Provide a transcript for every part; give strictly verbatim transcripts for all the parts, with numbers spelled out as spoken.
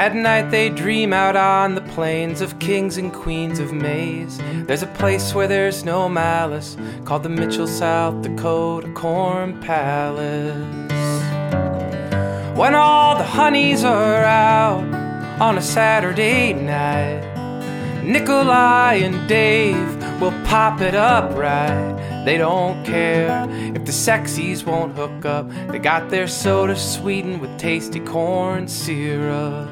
At night they dream out on the plains of kings and queens of maize. There's a place where there's no malice, called the Mitchell, South Dakota Corn Palace. When all the honeys are out on a Saturday night, Nikolai and Dave will pop it up right. They don't care if the sexies won't hook up. They got their soda sweetened with tasty corn syrup.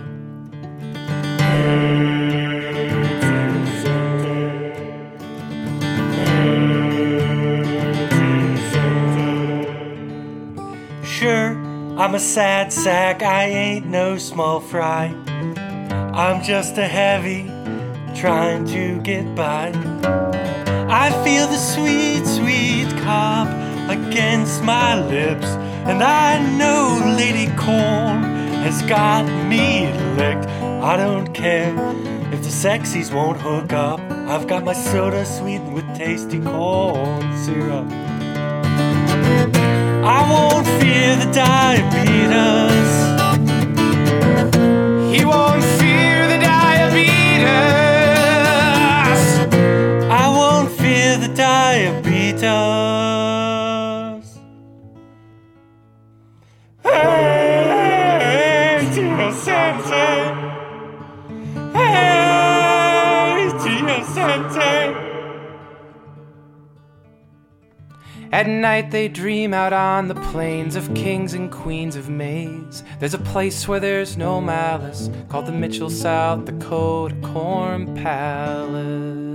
Sure, I'm a sad sack, I ain't no small fry. I'm just a heavy trying to get by. I feel the sweet, sweet cop against my lips, and I know Lady Corn has got me licked. I don't care if the sexies won't hook up. I've got my soda sweetened with tasty corn syrup. I won't fear the diabetes. He won't fear the diabetes. I won't fear the diabetes. Hey, Gio Sensei. Hey, Gio Sensei. At night they dream out on the plains of kings and queens of maize. There's a place where there's no malice, called the Mitchell, South Dakota Corn Palace.